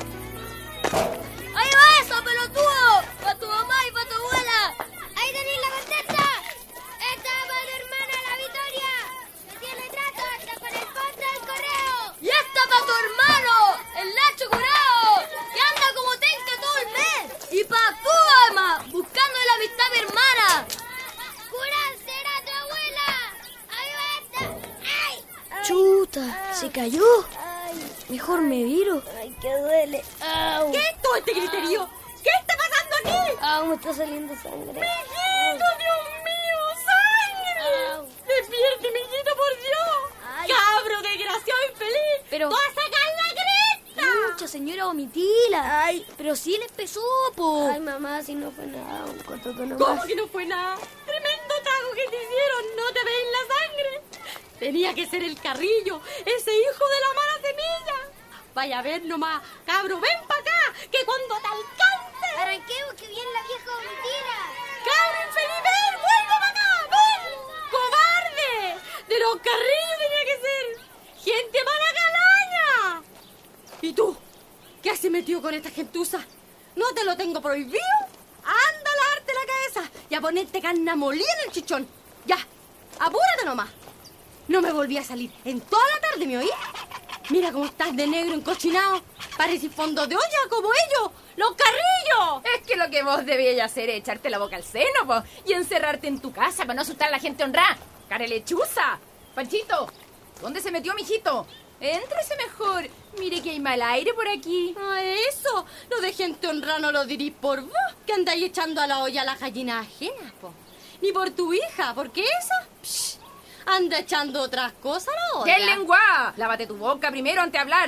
¡Ahí va eso, pelotudo! ¡Pa' tu mamá y pa' tu abuela! ¡Ahí tenéis la contesta! ¡Esta es para tu hermana, la Victoria! ¡Que tiene trato hasta con el postre del correo! ¡Y esta para tu hermano, el Nacho Curado! ¡Que anda como tenque todo el mes! ¡Y pa' tu mamá, buscando la amistad de mi hermana! ¡Curado será tu abuela! ¡Ahí va esta! ¡Ay! ¡Chuta! ¿Se cayó? Mejor me viro. ¡Ay, que duele! ¡Au! ¿Qué es todo este griterío? ¿Qué está pasando aquí? ¡Au, me está saliendo sangre! ¡Mijito, Dios mío! ¡Sangre! Au. ¡Despierte, mijito, por Dios! Ay. ¡Cabro, desgraciado, infeliz! Pero... ¡Va a sacar la cresta! ¡Mucha señora Vomitila! ¡Ay! Pero sí le empezó, po. ¡Ay, mamá, si no fue nada! Un cotoco nomás. ¿Cómo que no fue nada? ¡Tremendo trago que te hicieron! ¡No te veis la sangre! Tenía que ser el Carrillo, ese hijo de la mala semilla. Vaya a ver nomás, cabro, ven para acá, que cuando te alcance... Arranquemos que viene la vieja Vomitila. ¡Cabro infeliz, ven! ¡Vuelve para acá! ¡Ven! ¡Cobarde! De los Carrillos tenía que ser. ¡Gente mala calaña! ¿Y tú? ¿Qué has metido con esta gentuza? ¿No te lo tengo prohibido? Anda a lavarte la cabeza y a ponerte carne molida en el chichón. Ya, apúrate nomás. No me volví a salir en toda la tarde, ¿me oí? Mira cómo estás de negro encochinado. Pareces fondo de olla como ellos, los Carrillos. Es que lo que vos debíais hacer es echarte la boca al seno, po, y encerrarte en tu casa para no asustar a la gente honrada. ¡Cara lechuza! Panchito, ¿dónde se metió, mijito? Éntrese mejor. Mire que hay mal aire por aquí. Ah, eso. Lo de gente honrada no lo dirís por vos, que andáis echando a la olla a las gallinas ajenas, po. Ni por tu hija, porque esa... Psh, anda echando otras cosas a la olla. ¡Qué lengua! Lávate tu boca primero antes de hablar.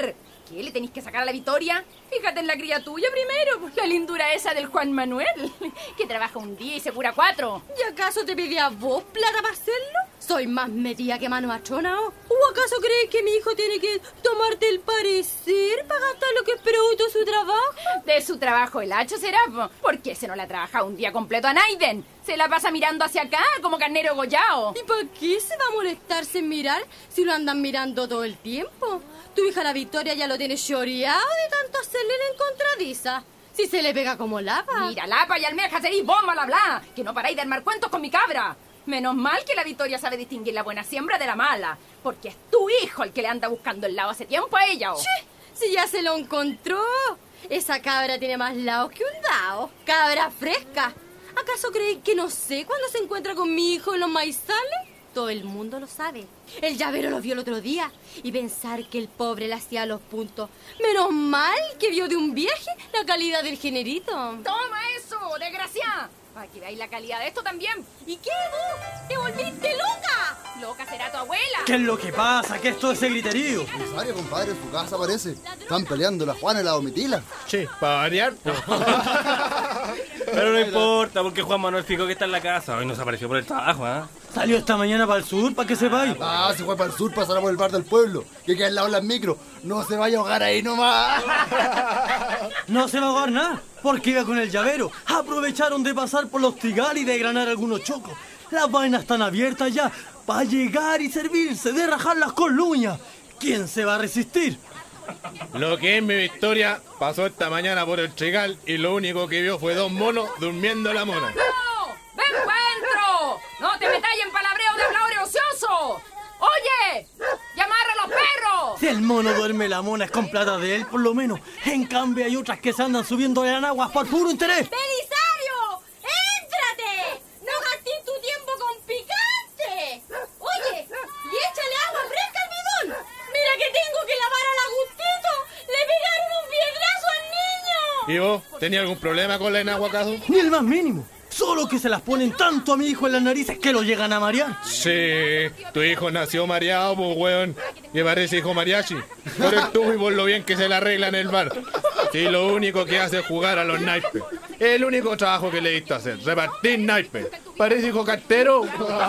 qué le tenéis que sacar a la Victoria? Fíjate en la cría tuya primero, pues la lindura esa del Juan Manuel, que trabaja un día y se cura cuatro. ¿Y acaso te pedí a vos plata para hacerlo? Soy más metida que mano achona, ¿o? ¿O acaso crees que mi hijo tiene que tomarte el parecer para gastar lo que es producto de su trabajo? De su trabajo el hacho será, po. ¿Por qué se no la trabaja un día completo a Naiden? Se la pasa mirando hacia acá como carnero gollao. ¿Y para qué se va a molestarse en mirar si lo andan mirando todo el tiempo? Tu hija la Victoria ya lo tiene choreado de tanto hacerle la encontradiza. Si se le pega como lapa. Mira, lapa y almeja seréis vos, mal hablar, que no paráis de armar cuentos con mi cabra. Menos mal que la Victoria sabe distinguir la buena siembra de la mala, porque es tu hijo el que le anda buscando el lado hace tiempo a ella, ¿o? ¡Che! Si ya se lo encontró. Esa cabra tiene más lados que un dao. Cabra fresca. ¿Acaso creéis que no sé cuándo se encuentra con mi hijo en los maizales? Todo el mundo lo sabe. El llavero lo vio el otro día. Y pensar que el pobre le hacía los puntos. Menos mal que vio de un viaje la calidad del generito. ¡Toma eso, desgraciada! Para que veáis la calidad de esto también. ¿Y qué, vos? ¿Te volviste loca? Loca será tu abuela. ¿Qué es lo que pasa? ¿Qué es todo ese griterío? Rosario, compadre, en su casa parece. Están peleando la Juana y la Domitila. Che, para variar. Pero no importa, porque Juan Manuel fijó que está en la casa. Hoy nos apareció por el trabajo, ¿ah? ¿eh? Salió esta mañana para el sur, para que sepáis. Ah, se fue para el sur, pasará por el bar del pueblo, que queda al lado de las micros. No se vaya a ahogar ahí nomás. No se va a ahogar nada, porque iba con el llavero. Aprovecharon de pasar por los trigales y de granar algunos chocos. Las vainas están abiertas ya, para llegar y servirse, de rajarlas con luña. ¿Quién se va a resistir? Lo que es mi Victoria pasó esta mañana por el trigal y lo único que vio fue dos monos durmiendo la mona. ¡No! ¡Ven pa' adentro! ¡No te metáis en palabreo de habladores ocioso! ¡Oye! ¡Llamarra a los perros! Si el mono duerme, la mona es con plata de él, por lo menos. En cambio hay otras que se andan subiendo de aguas por puro interés. ¡Belisario! ¡Éntrate! ¡No gastes tu tiempo con picante! Oye, y échale agua fresca al bidón. Mira que tengo que lavar al Agustito. Le pegaron un piedrazo al niño. ¿Y vos? ¿Tenía algún problema con la enagua, acaso? Ni el más mínimo. Solo que se las ponen tanto a mi hijo en las narices que lo llegan a marear. Sí, tu hijo nació mareado, pues, weón. Que parece hijo mariachi. Pero tú y vos lo bien que se la arregla en el bar. Sí, lo único que hace es jugar a los naipes. Es el único trabajo que le diste hacer, repartir naipes. Parece hijo cartero.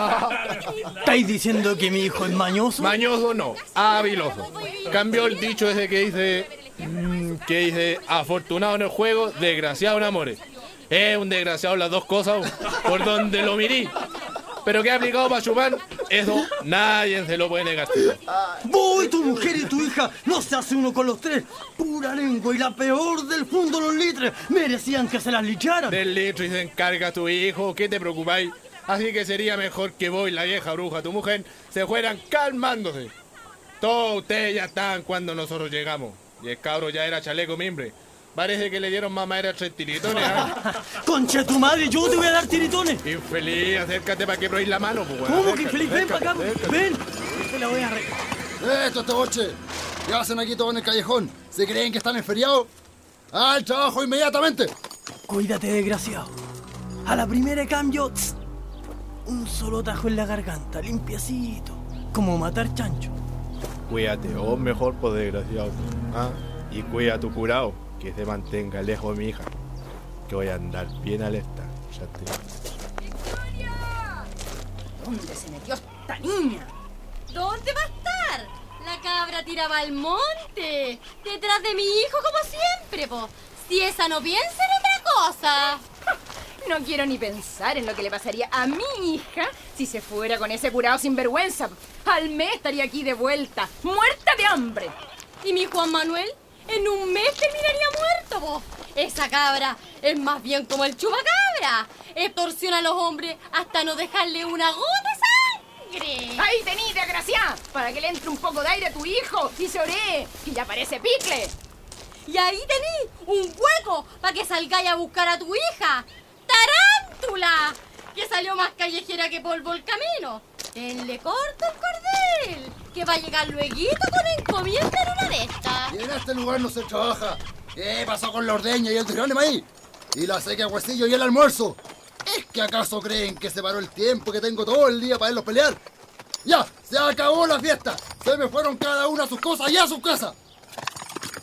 ¿Estáis diciendo que mi hijo es mañoso? Mañoso no, habiloso. Cambió el dicho ese que dice... Mmm, que dice, afortunado en el juego, desgraciado en amores. Es un desgraciado las dos cosas, por donde lo mirí. Pero que ha aplicado para chupar, eso nadie se lo puede negar. Vos y tu mujer y tu hija no se hace uno con los tres. Pura lengua y la peor del fondo los litres. Merecían que se las licharan. Del litro y se encarga tu hijo, ¿qué te preocupáis? Así que sería mejor que vos y la vieja bruja, tu mujer, se fueran calmándose. Todos ustedes ya estaban cuando nosotros llegamos. Y el cabro ya era chaleco mimbre. Parece que le dieron mamadera tres tiritones, ¿eh? ¡Concha tu madre! ¡Yo te voy a dar tiritones! Infeliz, acércate para que probéis la mano, pues, weón. ¿Cómo que infeliz? Ven para acá, ven. Te la voy a arreglar. Esto, este boche. ¿Qué hacen aquí todos en el callejón? ¿Se creen que están en feriado? ¡Al trabajo inmediatamente! Cuídate, desgraciado. A la primera de cambio, tss, un solo tajo en la garganta, limpiecito, como matar chancho. Cuídate, vos mejor, pues, desgraciado. ¿Ah? Y cuida a tu curado. Que se mantenga lejos de mi hija. Que voy a andar bien alerta. Ya te... ¡Victoria! ¿Dónde se metió esta niña? ¿Dónde va a estar? La cabra tiraba al monte. Detrás de mi hijo como siempre, po. Si esa no piensa en otra cosa. No quiero ni pensar en lo que le pasaría a mi hija si se fuera con ese curado sinvergüenza. Al mes estaría aquí de vuelta, muerta de hambre. ¿Y mi Juan Manuel? En un mes terminaría muerto, vos. Esa cabra es más bien como el chupacabra. Extorsiona a los hombres hasta no dejarle una gota de sangre. ¡Ahí tení, desgraciada! Para que le entre un poco de aire a tu hijo y se oree, que ya parece picle. Y ahí tení un hueco para que salgáis a buscar a tu hija. ¡Tarántula! Que salió más callejera que polvo el camino. Denle corto el cordel, que va a llegar lueguito con encomienda en una de estas. Y en este lugar no se trabaja. ¿Qué pasó con la ordeña y el tirón de maíz? Y la seca de huesillo y el almuerzo. ¿Es que acaso creen que se paró el tiempo que tengo todo el día para verlos pelear? ¡Ya! ¡Se acabó la fiesta! ¡Se me fueron cada uno a sus cosas y a sus casas!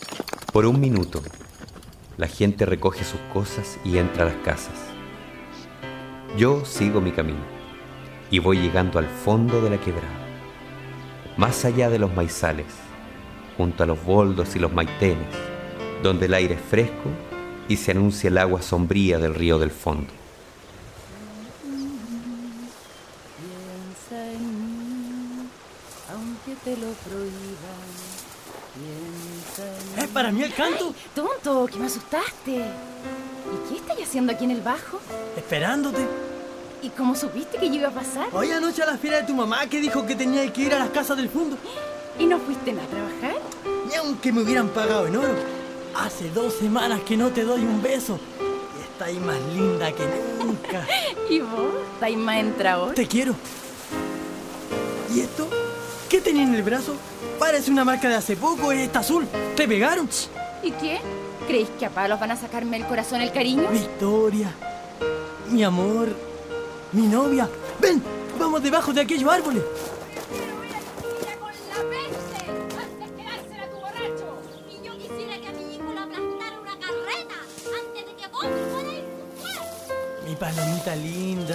Por un minuto, la gente recoge sus cosas y entra a las casas. Yo sigo mi camino y voy llegando al fondo de la quebrada, más allá de los maizales, junto a los boldos y los maitenes, donde el aire es fresco y se anuncia el agua sombría del río del fondo. Piensa en mí, aunque te lo prohíban. Piensa en mí. ¿Es para mí el canto? Ay, tonto, que me asustaste. ¿Y qué estás haciendo aquí en el bajo? Esperándote. ¿Y cómo supiste que yo iba a pasar? Hoy anoche a la fiera de tu mamá que dijo que tenía que ir a las casas del fondo. ¿Y no fuiste nada a trabajar? Ni aunque me hubieran pagado en oro. Hace dos semanas que no te doy un beso. Y estáis más linda que nunca. ¿Y vos? ¿Estáis más entrado? Te quiero. ¿Y esto? ¿Qué tenía en el brazo? Parece una marca de hace poco, está azul. ¿Te pegaron? ¿Y qué? ¿Creéis que a palos van a sacarme el corazón, el cariño? Victoria, mi amor, mi novia. Ven, vamos debajo de aquellos árboles. Mi palomita linda.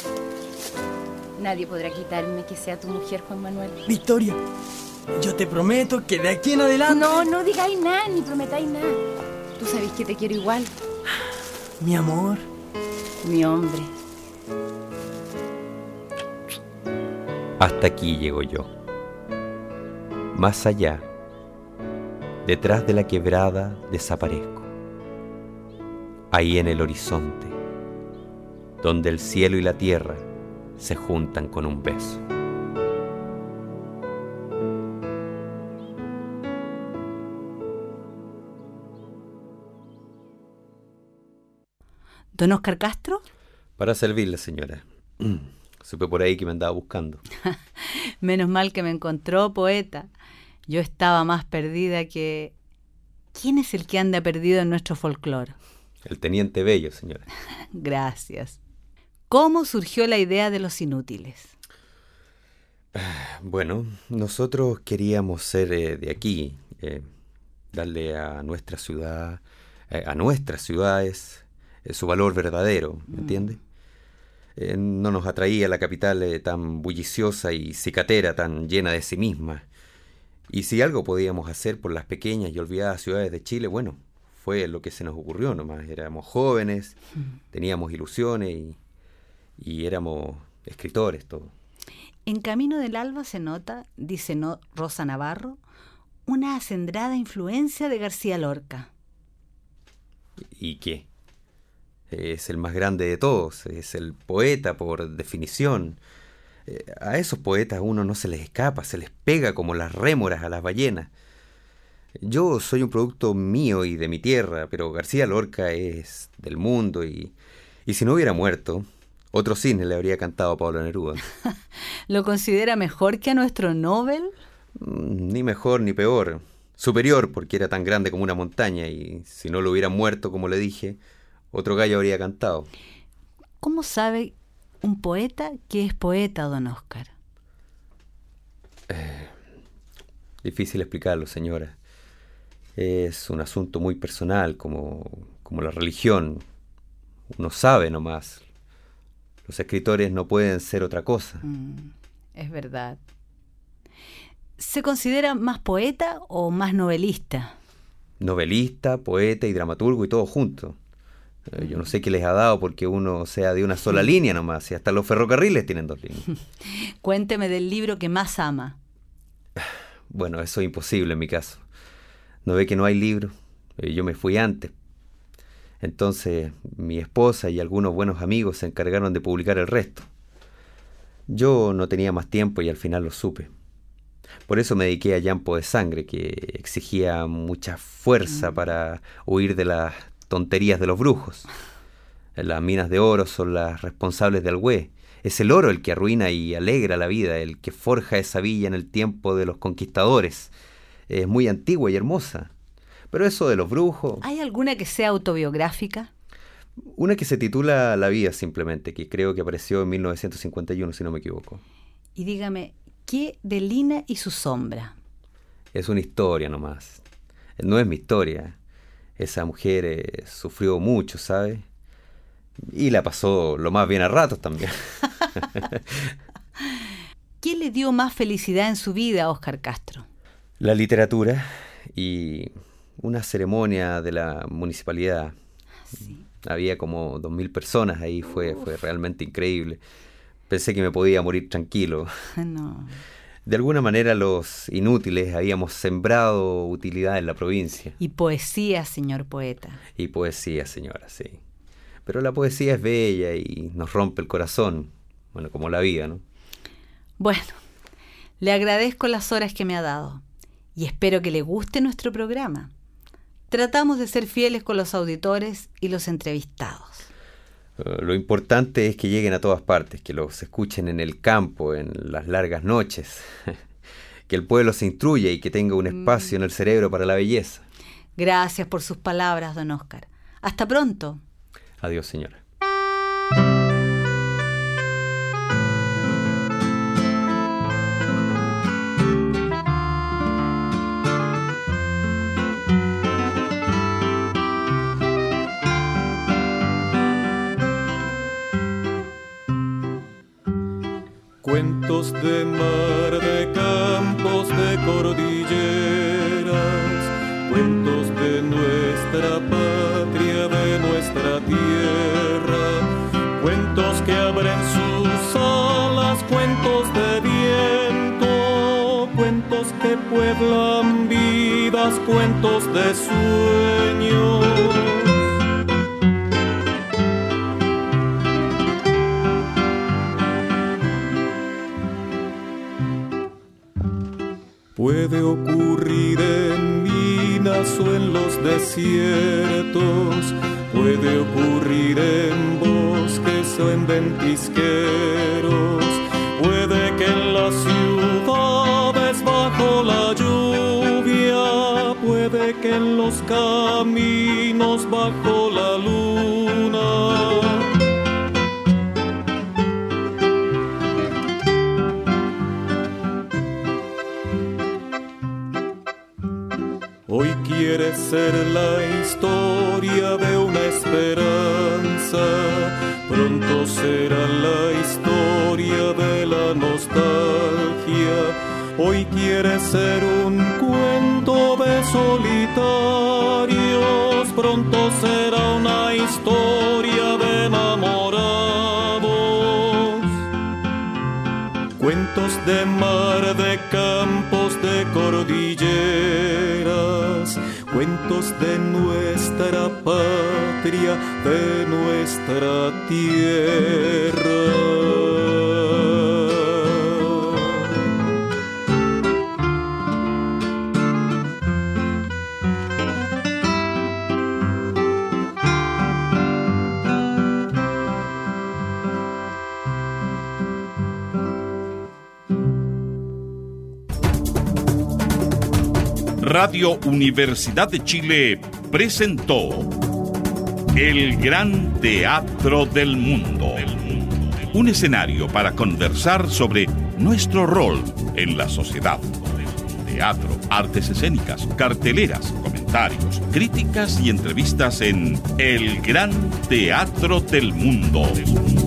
Nadie podrá quitarme que sea tu mujer, Juan Manuel. Victoria, yo te prometo que de aquí en adelante... No, no digáis nada, ni prometáis nada. Tú sabes que te quiero igual. Mi amor. Mi hombre. Hasta aquí llego yo. Más allá, detrás de la quebrada, desaparezco. Ahí en el horizonte, donde el cielo y la tierra se juntan con un beso. ¿Don Óscar Castro? Para servirle, señora. Supe por ahí que me andaba buscando. Menos mal que me encontró, poeta. Yo estaba más perdida que... ¿Quién es el que anda perdido en nuestro folclore? El teniente Bello, señora. Gracias. ¿Cómo surgió la idea de Los Inútiles? Bueno, nosotros queríamos ser eh, de aquí, eh, darle a nuestra ciudad, eh, a nuestras ciudades, eh, su valor verdadero, ¿me entiende? Eh, no nos atraía la capital eh, tan bulliciosa y cicatera, tan llena de sí misma. Y si algo podíamos hacer por las pequeñas y olvidadas ciudades de Chile, bueno, fue lo que se nos ocurrió nomás. Éramos jóvenes, teníamos ilusiones y, y éramos escritores, todo. En Camino del Alba se nota, dice no, Rosa Navarro, una acendrada influencia de García Lorca. ¿Y qué? Es el más grande de todos, es el poeta por definición. Eh, a esos poetas uno no se les escapa, se les pega como las rémoras a las ballenas. Yo soy un producto mío y de mi tierra, pero García Lorca es del mundo y, y si no hubiera muerto, otro cisne le habría cantado a Pablo Neruda. ¿Lo considera mejor que a nuestro Nobel? Ni mejor ni peor. Superior porque era tan grande como una montaña y si no lo hubiera muerto, como le dije, otro gallo habría cantado. ¿Cómo sabe un poeta que es poeta, don Óscar? Eh, difícil explicarlo, señora. Es un asunto muy personal, como, como la religión. Uno sabe nomás. Los escritores no pueden ser otra cosa. Mm, es verdad. ¿Se considera más poeta o más novelista? Novelista, poeta y dramaturgo y todo junto. Eh, yo no sé qué les ha dado porque uno sea de una sola línea nomás, y hasta los ferrocarriles tienen dos líneas. Cuénteme del libro que más ama. Bueno, eso es imposible en mi caso. ¿No ve que no hay libro? Eh, yo me fui antes. Entonces mi esposa y algunos buenos amigos se encargaron de publicar el resto. Yo no tenía más tiempo y al final lo supe. Por eso me dediqué a Llampo de Sangre, que exigía mucha fuerza mm. para huir de las tonterías de los brujos. Las minas de oro son las responsables de Alhué. Es el oro el que arruina y alegra la vida, el que forja esa villa en el tiempo de los conquistadores. Es muy antigua y hermosa. Pero eso de los brujos... ¿Hay alguna que sea autobiográfica? Una que se titula La vida, simplemente, que creo que apareció en mil novecientos cincuenta y uno, si no me equivoco. Y dígame, ¿qué de Lina y su sombra? Es una historia nomás. No es mi historia. Esa mujer eh, sufrió mucho, ¿sabes? Y la pasó lo más bien a ratos también. ¿Qué le dio más felicidad en su vida a Óscar Castro? La literatura y una ceremonia de la municipalidad. Sí. Había como dos mil personas ahí, fue, fue realmente increíble. Pensé que me podía morir tranquilo. No. De alguna manera los inútiles habíamos sembrado utilidad en la provincia. Y poesía, señor poeta. Y poesía, señora, sí. Pero la poesía es bella y nos rompe el corazón. Bueno, como la vida, ¿no? Bueno, le agradezco las horas que me ha dado y espero que le guste nuestro programa. Tratamos de ser fieles con los auditores y los entrevistados. Uh, lo importante es que lleguen a todas partes, que los escuchen en el campo, en las largas noches, que el pueblo se instruya y que tenga un espacio mm. en el cerebro para la belleza. Gracias por sus palabras, don Óscar. Hasta pronto. Adiós, señora. Cuentos de mar, de campos, de cordilleras, cuentos de nuestra patria, de nuestra tierra, cuentos que abren sus alas, cuentos de viento, cuentos que pueblan vidas, cuentos de sueños. Puede ocurrir en minas o en los desiertos, puede ocurrir en bosques o en ventisqueros, puede que en las ciudades bajo la lluvia, puede que en los caminos bajo la luna. Hoy quiere ser la historia de una esperanza, pronto será la historia de la nostalgia. Hoy quiere ser un cuento de solitarios, pronto será una historia de enamorados. Cuentos de mar, de campos, de cordilleras, cuentos de nuestra patria, de nuestra tierra. Radio Universidad de Chile presentó El Gran Teatro del Mundo, un escenario para conversar sobre nuestro rol en la sociedad. Teatro, artes escénicas, carteleras, comentarios, críticas y entrevistas en El Gran Teatro del Mundo.